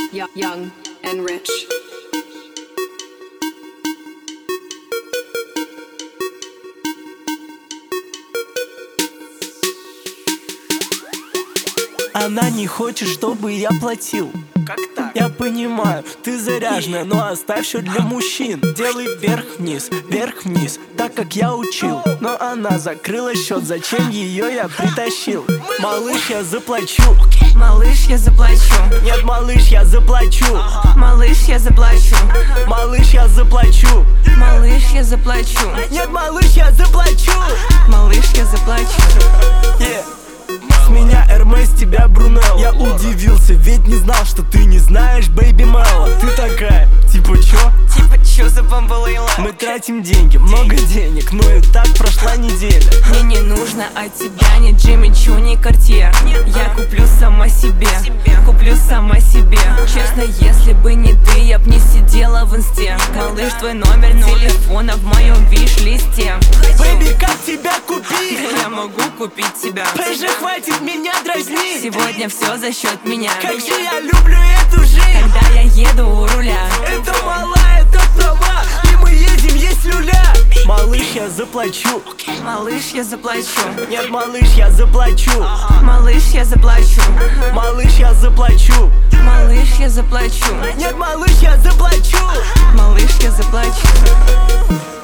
Young and rich. Она не хочет, чтобы я платил. Как так? Я понимаю, ты заряженная, но оставь все для мужчин. Делай вверх-вниз, вверх-вниз, так как я учил. Но она закрыла счет, зачем ее я притащил? Малыш, я заплачу. Малыш, я заплачу. Нет, малыш, я заплачу. Малыш, я заплачу. Малыш, я заплачу. Малыш, я заплачу. Нет, малыш, я заплачу. Малыш, я заплачу. С меня Эрмес, с тебя Брунелла. Я удивился, ведь не знал, что ты не знаешь Бэйби Мелла. Ты такая, типа чё? Типа чё за бомбалейла? Мы тратим деньги, много денег, но и так прошла неделя. Мне не нужно от тебя ни Джимми Чу, ни Картье. Я куплю сама себе, куплю сама себе. Честно, если бы не ты, я б не сидела в инсте. Малыш, твой номер телефона в моем виш-листе. Бэйби, как тебя купить? Я могу купить тебя. Уже хватит меня дразнить. Сегодня все за счет меня. Как же я люблю эту жизнь. Когда я еду у руля. Это малая, это права, и мы едем есть люля. Малыш, я заплачу. Малыш, я заплачу. Нет, малыш, я заплачу. Малыш, я заплачу. Малыш, я заплачу. Малыш, я заплачу. Нет, малыш, я заплачу. Малыш, я заплачу.